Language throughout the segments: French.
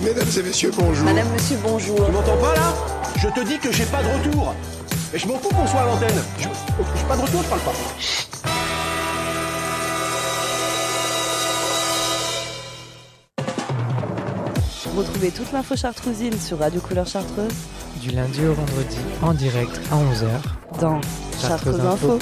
Mesdames et messieurs, bonjour. Madame, monsieur, bonjour. Tu m'entends pas là? Je te dis que j'ai pas de retour. Et je m'en fous qu'on soit à l'antenne. J'ai pas de retour, je parle pas. Retrouvez toute l'info chartrousine sur Radio Couleur Chartreuse Du lundi au vendredi, en direct à 11h. dans Chartreuse Info.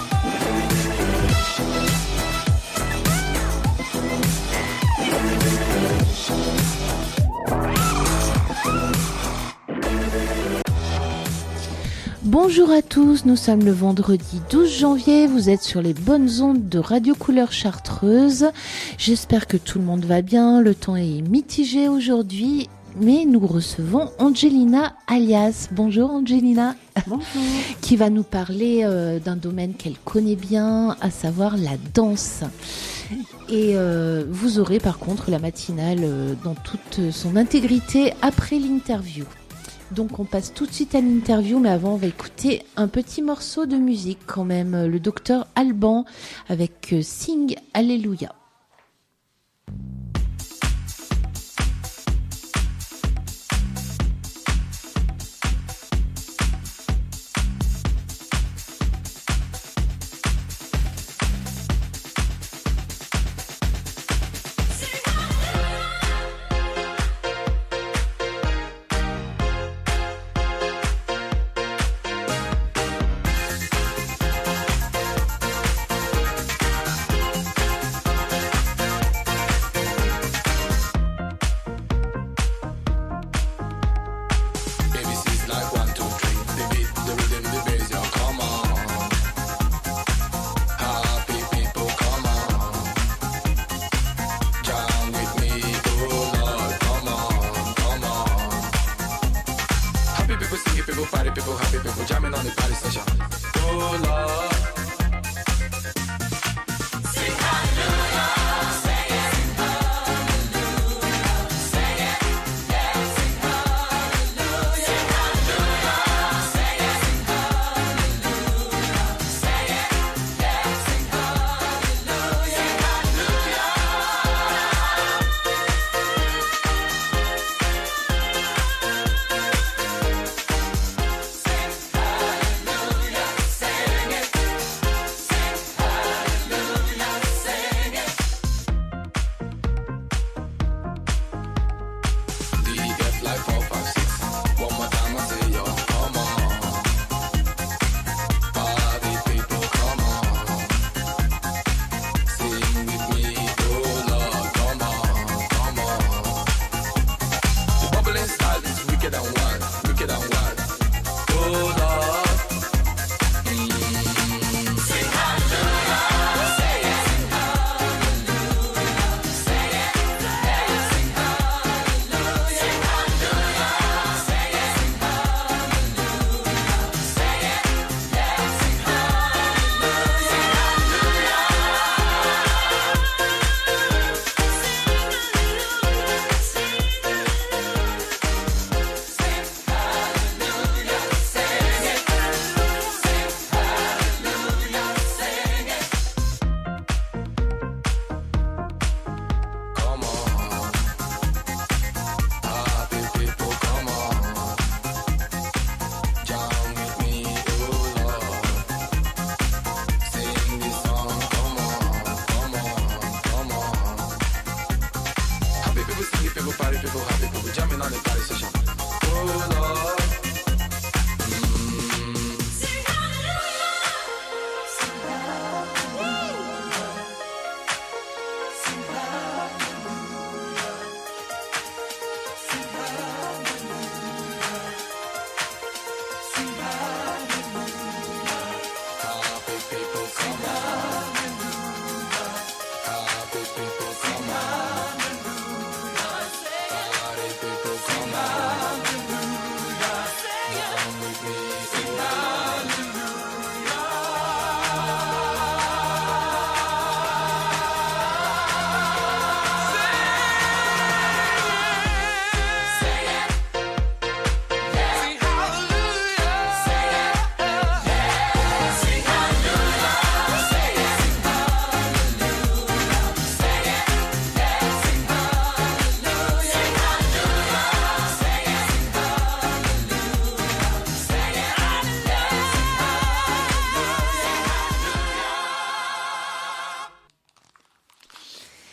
Bonjour à tous, nous sommes le vendredi 12 janvier, vous êtes sur les bonnes ondes de Radio Couleur Chartreuse. J'espère que tout le monde va bien, le temps est mitigé aujourd'hui, mais nous recevons Angelina Alias. Bonjour Angelina. Bonjour. Qui va nous parler d'un domaine qu'elle connaît bien, à savoir la danse. Et vous aurez par contre la matinale dans toute son intégrité après l'interview. Donc on passe tout de suite à l'interview, mais avant on va écouter un petit morceau de musique quand même, le docteur Alban avec Sing Alléluia.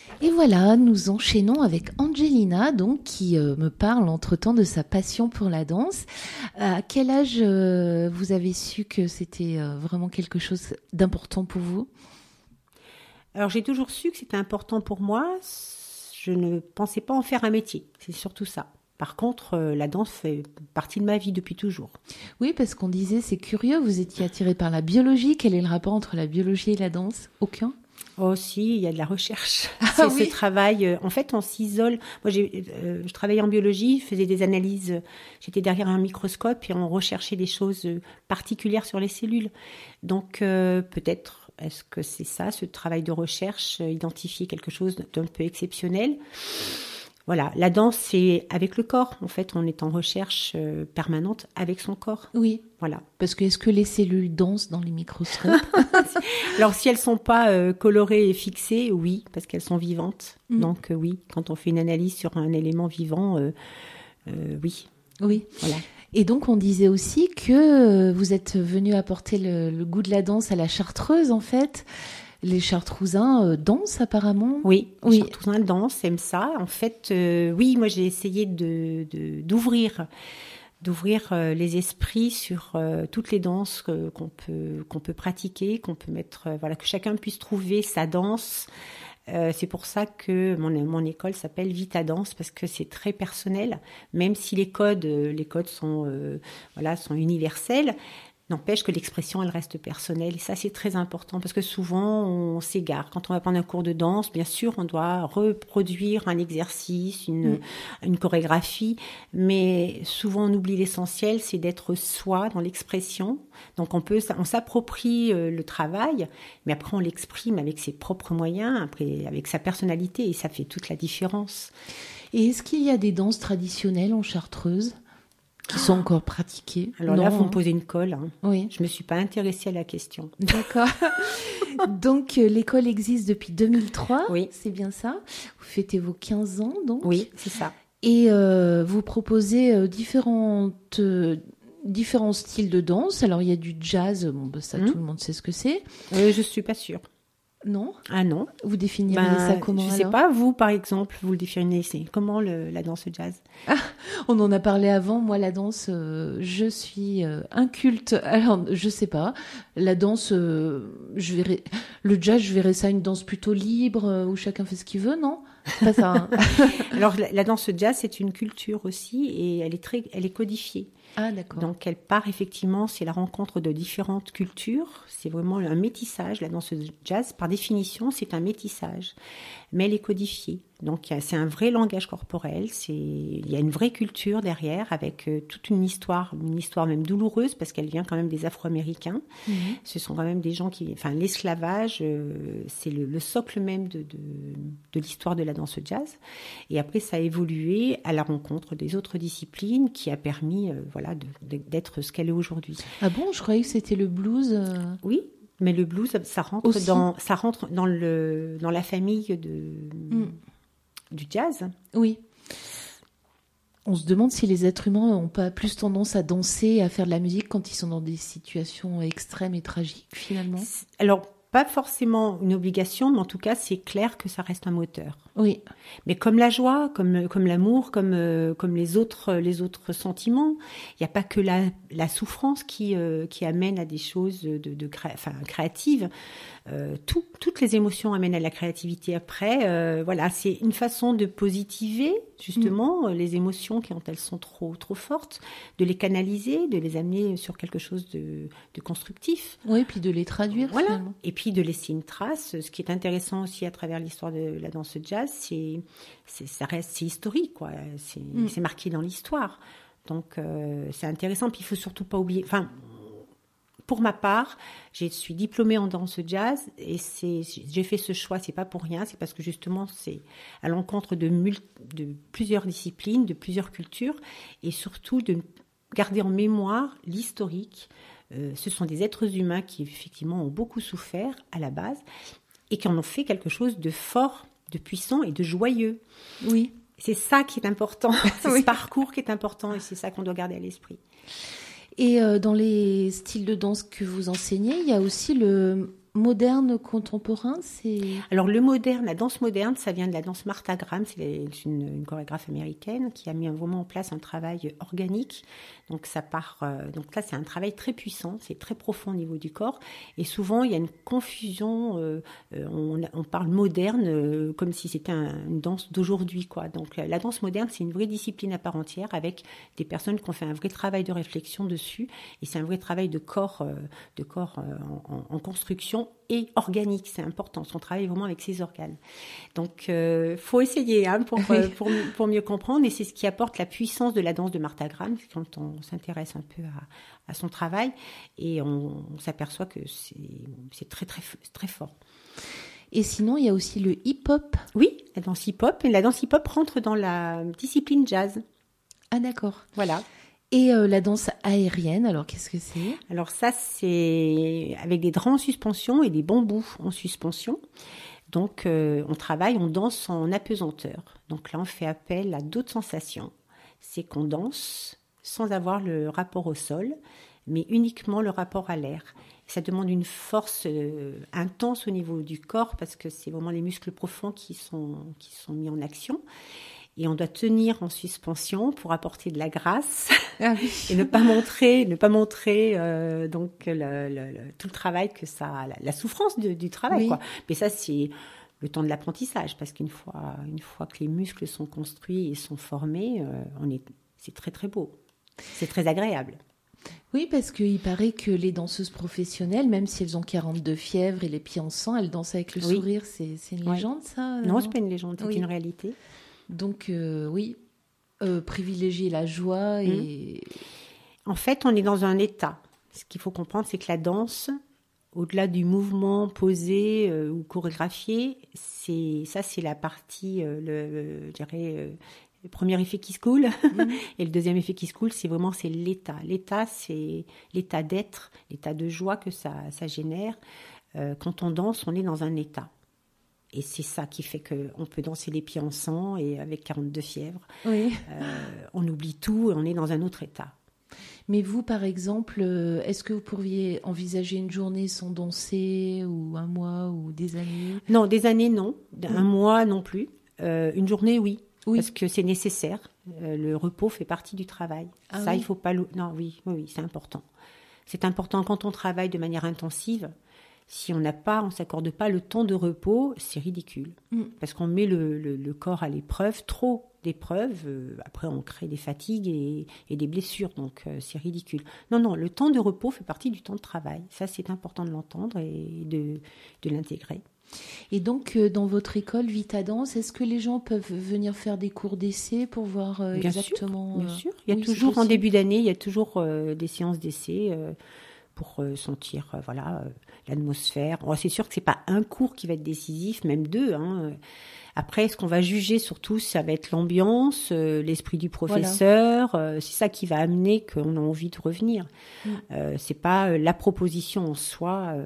Et voilà, nous enchaînons avec Angelina, donc, qui me parle entre-temps de sa passion pour la danse. À quel âge vous avez su que c'était vraiment quelque chose d'important pour vous ? Alors, j'ai toujours su que c'était important pour moi. Je ne pensais pas en faire un métier. C'est surtout ça. Par contre, la danse fait partie de ma vie depuis toujours. Oui, parce qu'on disait, c'est curieux, vous étiez attirée par la biologie. Quel est le rapport entre la biologie et la danse ? Aucun ? Oh si, il y a de la recherche. Ah, Ce travail, en fait, on s'isole. Moi, je travaillais en biologie, je faisais des analyses. J'étais derrière un microscope et on recherchait des choses particulières sur les cellules. Donc, peut-être, est-ce que c'est ça, ce travail de recherche, identifier quelque chose d'un peu exceptionnel ? Voilà, la danse, c'est avec le corps. En fait, on est en recherche permanente avec son corps. Oui. Voilà. Parce que est-ce que les cellules dansent dans les microscopes ? Alors, si elles sont pas colorées et fixées, oui, parce qu'elles sont vivantes. Donc, oui, quand on fait une analyse sur un élément vivant, oui. Oui. Voilà. Et donc, on disait aussi que vous êtes venu apporter le goût de la danse à la Chartreuse, en fait. Les Chartrousins dansent apparemment. Oui, les Chartrousins dansent, aiment ça. En fait, oui, moi j'ai essayé d'ouvrir les esprits sur toutes les danses qu'on peut pratiquer, qu'on peut mettre, voilà, que chacun puisse trouver sa danse. C'est pour ça que mon école s'appelle Vita Danse, parce que c'est très personnel, même si les codes sont universels. N'empêche que l'expression, elle reste personnelle. Et ça, c'est très important parce que souvent, on s'égare. Quand on va prendre un cours de danse, bien sûr, on doit reproduire un exercice, une chorégraphie. Mais souvent, on oublie l'essentiel, c'est d'être soi dans l'expression. Donc, on s'approprie le travail, mais après, on l'exprime avec ses propres moyens, après, avec sa personnalité. Et ça fait toute la différence. Et est-ce qu'il y a des danses traditionnelles en Chartreuse qui sont encore pratiquées? Alors là, il faut me poser une colle. Hein. Oui. Je ne me suis pas intéressée à la question. D'accord. Donc, l'école existe depuis 2003. Oui. C'est bien ça. Vous fêtez vos 15 ans, donc. Oui, c'est ça. Et vous proposez différents styles de danse. Alors, il y a du jazz. Bon, ça, tout le monde sait ce que c'est. Je ne suis pas sûre. Non ? Ah non. Vous définiriez ça comment? Je ne sais pas, vous par exemple, vous le définissez comment la danse jazz? On en a parlé avant. Moi, la danse, je suis inculte. Alors, je sais pas. La danse, le jazz, je verrais ça une danse plutôt libre où chacun fait ce qu'il veut, non? Pas ça. Hein. Alors, la danse jazz, c'est une culture aussi et elle est codifiée. Ah, d'accord. Donc, elle part effectivement, c'est la rencontre de différentes cultures. C'est vraiment un métissage. La danse jazz, par définition, c'est un métissage. Mais elle est codifiée. Donc, c'est un vrai langage corporel. Il y a une vraie culture derrière avec toute une histoire même douloureuse parce qu'elle vient quand même des Afro-Américains. Mmh. Ce sont quand même des gens l'esclavage, c'est le socle même de l'histoire de la danse jazz. Et après, ça a évolué à la rencontre des autres disciplines qui a permis, d'être ce qu'elle est aujourd'hui. Ah bon, je croyais que c'était le blues. Oui. Mais le blues, ça rentre dans la famille du jazz. Oui. On se demande si les êtres humains n'ont pas plus tendance à danser, à faire de la musique quand ils sont dans des situations extrêmes et tragiques, finalement. Alors, pas forcément une obligation, mais en tout cas, c'est clair que ça reste un moteur. Oui. Mais comme la joie, comme l'amour, comme les autres sentiments, il n'y a pas que la souffrance qui amène à des choses créatives. Toutes les émotions amènent à la créativité après. C'est une façon de positiver justement les émotions quand elles sont trop fortes, de les canaliser, de les amener sur quelque chose de constructif. Oui, puis de les traduire finalement. Et puis de laisser une trace. Ce qui est intéressant aussi à travers l'histoire de la danse jazz, c'est historique, quoi. C'est marqué dans l'histoire. Donc c'est intéressant. Puis il faut surtout pas oublier. Pour ma part, je suis diplômée en danse jazz et j'ai fait ce choix, c'est pas pour rien, c'est parce que justement c'est à l'encontre de plusieurs disciplines, de plusieurs cultures et surtout de garder en mémoire l'historique. Ce sont des êtres humains qui effectivement ont beaucoup souffert à la base et qui en ont fait quelque chose de fort, de puissant et de joyeux. Oui. C'est ça qui est important, c'est ce parcours qui est important et c'est ça qu'on doit garder à l'esprit. Et dans les styles de danse que vous enseignez, il y a aussi le moderne, contemporain, c'est... Alors le moderne, la danse moderne, ça vient de la danse Martha Graham, c'est une chorégraphe américaine qui a mis vraiment en place un travail organique. Donc ça part, donc là c'est un travail très puissant, c'est très profond au niveau du corps. Et souvent il y a une confusion, on parle moderne comme si c'était une danse d'aujourd'hui, quoi. Donc la danse moderne c'est une vraie discipline à part entière avec des personnes qui ont fait un vrai travail de réflexion dessus. Et c'est un vrai travail de corps en construction et organique, c'est important. On travaille vraiment avec ses organes. Donc, faut essayer pour mieux comprendre. Et c'est ce qui apporte la puissance de la danse de Martha Graham quand on s'intéresse un peu à son travail. Et on s'aperçoit que c'est très, très, très fort. Et sinon, il y a aussi le hip-hop. Oui, la danse hip-hop. Et la danse hip-hop rentre dans la discipline jazz. Ah, d'accord. Voilà. Et la danse aérienne, alors qu'est-ce que c'est ? Alors ça, c'est avec des draps en suspension et des bambous en suspension. Donc on danse en apesanteur. Donc là, on fait appel à d'autres sensations. C'est qu'on danse sans avoir le rapport au sol, mais uniquement le rapport à l'air. Ça demande une force intense au niveau du corps parce que c'est vraiment les muscles profonds qui sont mis en action. Et on doit tenir en suspension pour apporter de la grâce et ne pas montrer donc tout le travail que ça, la souffrance du travail, oui. quoi. Mais ça c'est le temps de l'apprentissage parce qu'une fois que les muscles sont construits et sont formés, c'est très très beau, c'est très agréable. Oui, parce qu'il paraît que les danseuses professionnelles, même si elles ont 42 fièvres et les pieds en sang, elles dansent avec le sourire. C'est une légende, ça ? Non, c'est pas une légende, c'est une réalité. Donc, privilégier la joie et... En fait, on est dans un état. Ce qu'il faut comprendre, c'est que la danse, au-delà du mouvement posé ou chorégraphié, c'est la partie, je dirais, le premier effet qui se coule. Et le deuxième effet qui se coule, c'est l'état. L'état, c'est l'état d'être, l'état de joie que ça génère. Quand on danse, on est dans un état. Et c'est ça qui fait qu'on peut danser les pieds en sang et avec 42 fièvres. Oui. On oublie tout et on est dans un autre état. Mais vous, par exemple, est-ce que vous pourriez envisager une journée sans danser ou un mois ou des années ? Non, des années, non. Un mois, non plus. Une journée, oui. Parce que c'est nécessaire. Le repos fait partie du travail. Ça, il faut pas... Non, oui, c'est important. C'est important quand on travaille de manière intensive. Si on s'accorde pas le temps de repos, c'est ridicule. Parce qu'on met le corps à l'épreuve, trop d'épreuves. Après, on crée des fatigues et des blessures. Donc, c'est ridicule. Non, le temps de repos fait partie du temps de travail. Ça, c'est important de l'entendre et de l'intégrer. Et donc, dans votre école Vita Danse, est-ce que les gens peuvent venir faire des cours d'essai pour voir exactement... Bien sûr. Il y a toujours, en début d'année, il y a toujours des séances d'essai pour sentir l'atmosphère. C'est sûr que c'est pas un cours qui va être décisif, même deux. Après, ce qu'on va juger surtout, ça va être l'ambiance, l'esprit du professeur. Voilà. C'est ça qui va amener qu'on a envie de revenir. C'est pas la proposition en soi.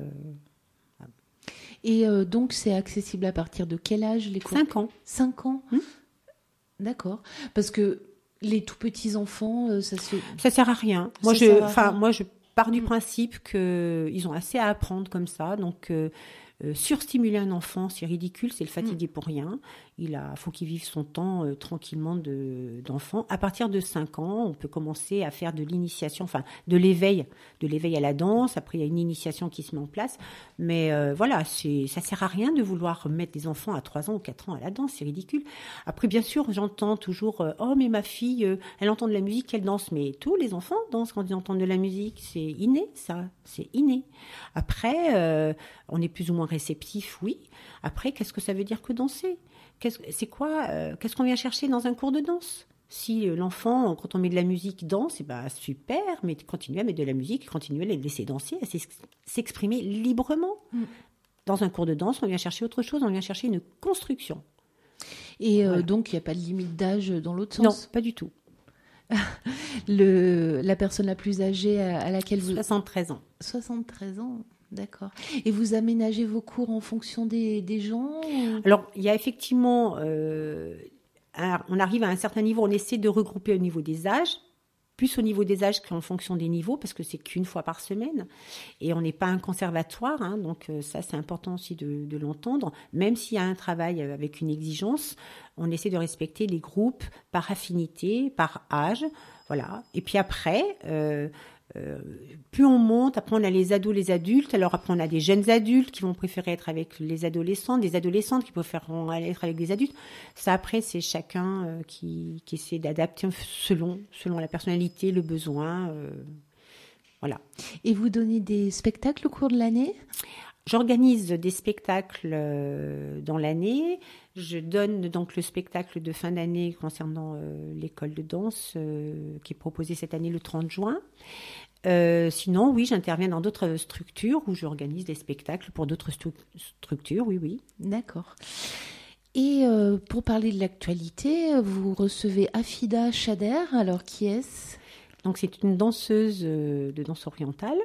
Et donc, c'est accessible à partir de quel âge les cours ? 5 ans. 5 ans. D'accord. Parce que les tout petits enfants, ça sert à rien. Moi, je pars du principe qu'ils ont assez à apprendre comme ça. Donc, surstimuler un enfant, c'est ridicule, c'est le fatiguer pour rien. Il faut qu'il vive son temps tranquillement d'enfant. À partir de 5 ans, on peut commencer à faire de l'initiation, de l'éveil à la danse. Après, il y a une initiation qui se met en place. Mais ça sert à rien de vouloir mettre des enfants à 3 ans ou 4 ans à la danse, c'est ridicule. Après, bien sûr, j'entends toujours « Oh, mais ma fille, elle entend de la musique, elle danse. » Mais tous les enfants dansent quand ils entendent de la musique. C'est inné, ça. C'est inné. Après, on est plus ou moins réceptif, oui. Après, qu'est-ce que ça veut dire que danser ? Qu'est-ce qu'on vient chercher dans un cours de danse ? Si l'enfant, quand on met de la musique, danse, super, mais continuez à mettre de la musique, continuez à les laisser danser, à s'exprimer librement. Dans un cours de danse, on vient chercher autre chose, on vient chercher une construction. Et donc, il n'y a pas de limite d'âge dans l'autre sens ? Non, pas du tout. La personne la plus âgée à laquelle vous... 73 ans. 73 ans. D'accord. Et vous aménagez vos cours en fonction des gens ou... Alors, il y a effectivement... on arrive à un certain niveau, on essaie de regrouper au niveau des âges, plus au niveau des âges qu'en fonction des niveaux, parce que c'est qu'une fois par semaine. Et on n'est pas un conservatoire, hein, donc ça, c'est important aussi de l'entendre. Même s'il y a un travail avec une exigence, on essaie de respecter les groupes par affinité, par âge. Voilà. Et puis après, plus on monte, après on a les ados, les adultes. Alors après on a des jeunes adultes qui vont préférer être avec les adolescents, des adolescentes qui préféreront être avec des adultes. Ça après c'est chacun qui essaie d'adapter selon la personnalité, le besoin. Voilà. Et vous donnez des spectacles au cours de l'année ? J'organise des spectacles dans l'année. Je donne donc le spectacle de fin d'année concernant l'école de danse qui est proposé cette année le 30 juin. Sinon, oui, j'interviens dans d'autres structures où j'organise des spectacles pour d'autres structures, oui. D'accord. Et pour parler de l'actualité, vous recevez Afida Chader. Alors, qui est-ce ? Donc, c'est une danseuse de danse orientale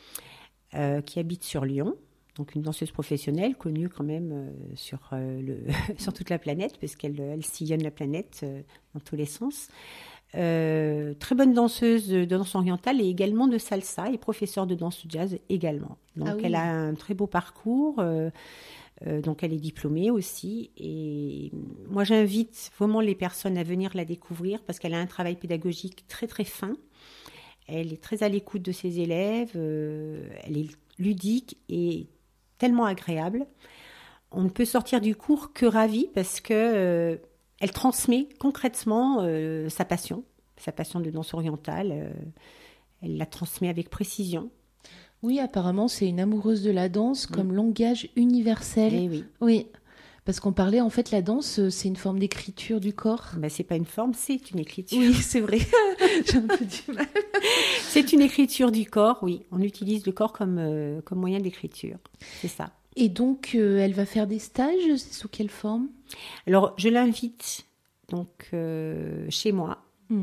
qui habite sur Lyon. Donc une danseuse professionnelle connue quand même sur toute la planète, parce qu'elle sillonne la planète dans tous les sens. Très bonne danseuse de danse orientale et également de salsa et professeure de danse jazz également. Donc elle a un très beau parcours, donc elle est diplômée aussi. Et moi j'invite vraiment les personnes à venir la découvrir parce qu'elle a un travail pédagogique très très fin. Elle est très à l'écoute de ses élèves, elle est ludique et tellement agréable. On ne peut sortir du cours que ravi parce que elle transmet concrètement sa passion de danse orientale. Elle la transmet avec précision. Oui, apparemment, c'est une amoureuse de la danse comme langage universel. Eh oui. Oui, parce qu'on parlait, en fait, la danse, c'est une forme d'écriture du corps. Ben, c'est pas une forme, c'est une écriture. Oui, c'est vrai. J'ai un peu du mal. C'est une écriture du corps, oui. On utilise le corps comme moyen d'écriture. C'est ça. Et donc, elle va faire des stages, c'est sous quelle forme ? Alors, je l'invite donc chez moi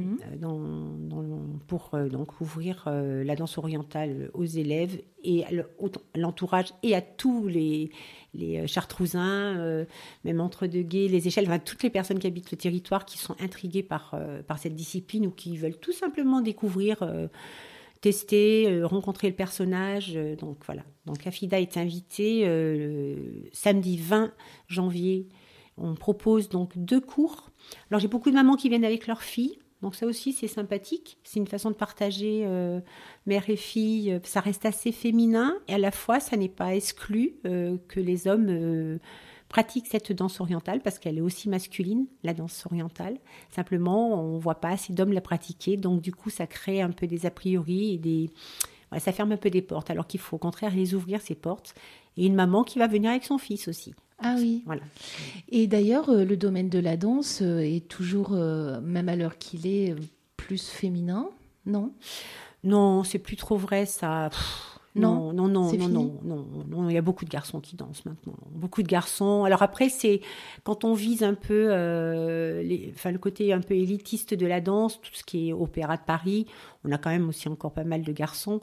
pour donc ouvrir la danse orientale aux élèves et à l'entourage et à tous les Chartrousins, même Entre-deux-Gués, les Échelles, enfin, toutes les personnes qui habitent le territoire qui sont intriguées par cette discipline ou qui veulent tout simplement découvrir, tester, rencontrer le personnage. Donc voilà. Donc Afida est invitée samedi 20 janvier. On propose donc 2 cours. Alors j'ai beaucoup de mamans qui viennent avec leurs filles. Donc ça aussi, c'est sympathique. C'est une façon de partager mère et fille. Ça reste assez féminin. Et à la fois, ça n'est pas exclu que les hommes pratiquent cette danse orientale parce qu'elle est aussi masculine, la danse orientale. Simplement, on ne voit pas assez d'hommes la pratiquer. Donc du coup, ça crée un peu des a priori et ça ferme un peu des portes. Alors qu'il faut au contraire les ouvrir, ces portes. Et une maman qui va venir avec son fils aussi. Ah oui. Voilà. Et d'ailleurs, le domaine de la danse est toujours, même à l'heure qu'il est, plus féminin, non ? Non, c'est plus trop vrai, ça. Non, il y a beaucoup de garçons qui dansent maintenant. Beaucoup de garçons. Alors après, c'est quand on vise un peu le côté un peu élitiste de la danse, tout ce qui est Opéra de Paris, on a quand même aussi encore pas mal de garçons.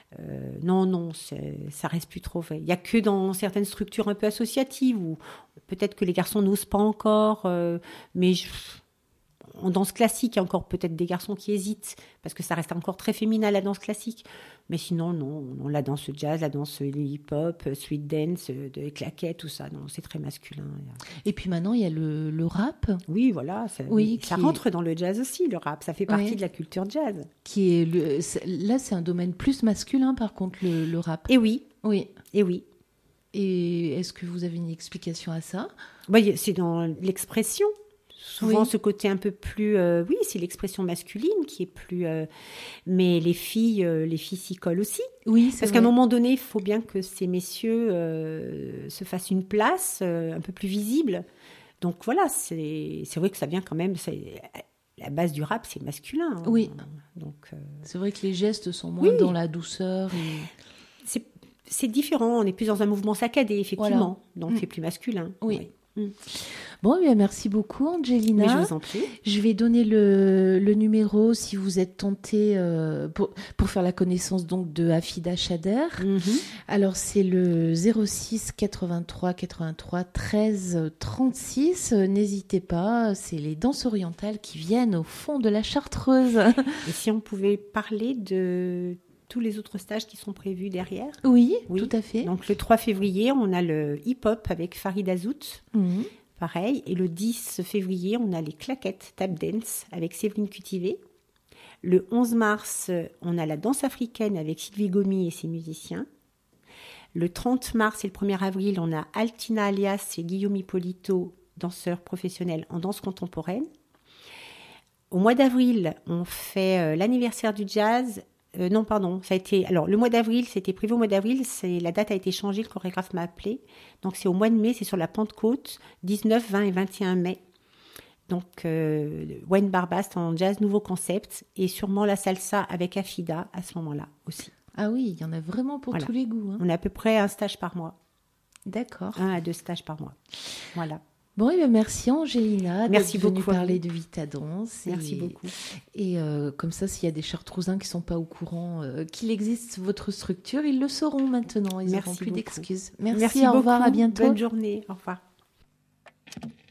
Ça reste plus trop vrai. Il y a que dans certaines structures un peu associatives où peut-être que les garçons n'osent pas encore, mais en danse classique, il y a encore peut-être des garçons qui hésitent parce que ça reste encore très féminin la danse classique. Mais sinon, non, la danse jazz, la danse hip-hop, sweet dance, de claquettes, tout ça, non, c'est très masculin. Et puis maintenant, il y a le rap. Oui, voilà, ça rentre dans le jazz aussi, le rap. Ça fait partie de la culture jazz. Là, c'est un domaine plus masculin, par contre, le rap. Et oui. Oui. Et oui. Et est-ce que vous avez une explication à ça ? Oui, c'est dans l'expression. Souvent, ce côté un peu plus... c'est l'expression masculine qui est plus... mais les filles s'y collent aussi. Oui, c'est parce qu'à un moment donné, il faut bien que ces messieurs se fassent une place un peu plus visible. Donc voilà, c'est vrai que ça vient quand même... La base du rap, c'est masculin. Oui. Donc, c'est vrai que les gestes sont moins dans la douceur. C'est différent. On est plus dans un mouvement saccadé, effectivement. Voilà. Donc c'est plus masculin. Oui. Bon, bien, merci beaucoup, Angelina. Mais je vous en prie. Je vais donner le numéro si vous êtes tenté pour faire la connaissance donc de Afida Chader. Alors, c'est le 06 83 83 13 36. N'hésitez pas, c'est les danses orientales qui viennent au fond de la Chartreuse. Et si on pouvait parler de tous les autres stages qui sont prévus derrière. Oui, tout à fait. Donc, le 3 février, on a le hip-hop avec Farid Azout. Pareil. Et le 10 février, on a les claquettes tap dance avec Séverine Cutivé. Le 11 mars, on a la danse africaine avec Sylvie Gomi et ses musiciens. Le 30 mars et le 1er avril, on a Altina Alias et Guillaume Hippolito, danseurs professionnels en danse contemporaine. Au mois d'avril, on fait l'anniversaire du jazz. Le mois d'avril, c'était prévu au mois d'avril, la date a été changée, le chorégraphe m'a appelé. Donc c'est au mois de mai, c'est sur la Pentecôte, 19, 20 et 21 mai. Donc Wayne Barbast en jazz, nouveau concept, et sûrement la salsa avec Afida à ce moment-là aussi. Ah oui, il y en a vraiment pour tous les goûts. On a à peu près un stage par mois. D'accord. 1 à 2 stages par mois. Voilà. Bon, et bien merci Angelina merci d'être venue beaucoup parler de Vita Danse. Merci beaucoup. Et comme ça, s'il y a des Chartrousins qui ne sont pas au courant qu'il existe votre structure, ils le sauront maintenant. Ils n'auront plus d'excuses. Merci, au revoir, à bientôt. Bonne journée, au revoir.